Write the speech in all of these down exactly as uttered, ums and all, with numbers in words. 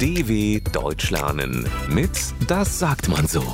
D W Deutsch lernen mit Das sagt man so.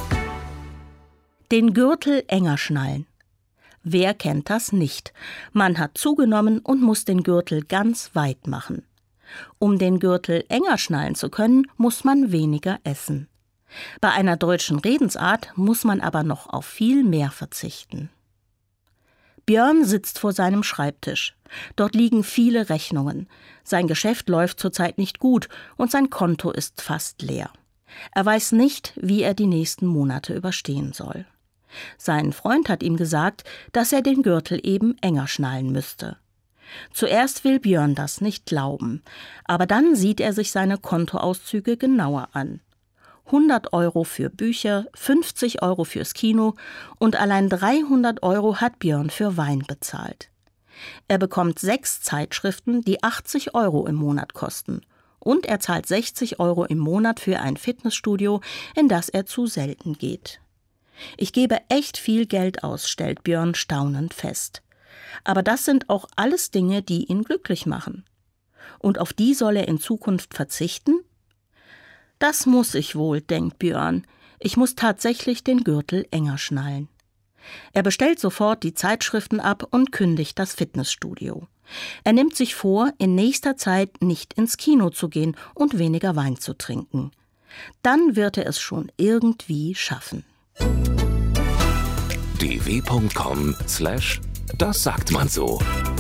Den Gürtel enger schnallen. Wer kennt das nicht? Man hat zugenommen und muss den Gürtel ganz weit machen. Um den Gürtel enger schnallen zu können, muss man weniger essen. Bei einer deutschen Redensart muss man aber noch auf viel mehr verzichten. Björn sitzt vor seinem Schreibtisch. Dort liegen viele Rechnungen. Sein Geschäft läuft zurzeit nicht gut und sein Konto ist fast leer. Er weiß nicht, wie er die nächsten Monate überstehen soll. Sein Freund hat ihm gesagt, dass er den Gürtel eben enger schnallen müsste. Zuerst will Björn das nicht glauben, aber dann sieht er sich seine Kontoauszüge genauer an. hundert Euro für Bücher, fünfzig Euro fürs Kino und allein dreihundert Euro hat Björn für Wein bezahlt. Er bekommt sechs Zeitschriften, die achtzig Euro im Monat kosten. Und er zahlt sechzig Euro im Monat für ein Fitnessstudio, in das er zu selten geht. Ich gebe echt viel Geld aus, stellt Björn staunend fest. Aber das sind auch alles Dinge, die ihn glücklich machen. Und auf die soll er in Zukunft verzichten? Das muss ich wohl, denkt Björn. Ich muss tatsächlich den Gürtel enger schnallen. Er bestellt sofort die Zeitschriften ab und kündigt das Fitnessstudio. Er nimmt sich vor, in nächster Zeit nicht ins Kino zu gehen und weniger Wein zu trinken. Dann wird er es schon irgendwie schaffen. d w punkt com slash das sagt man so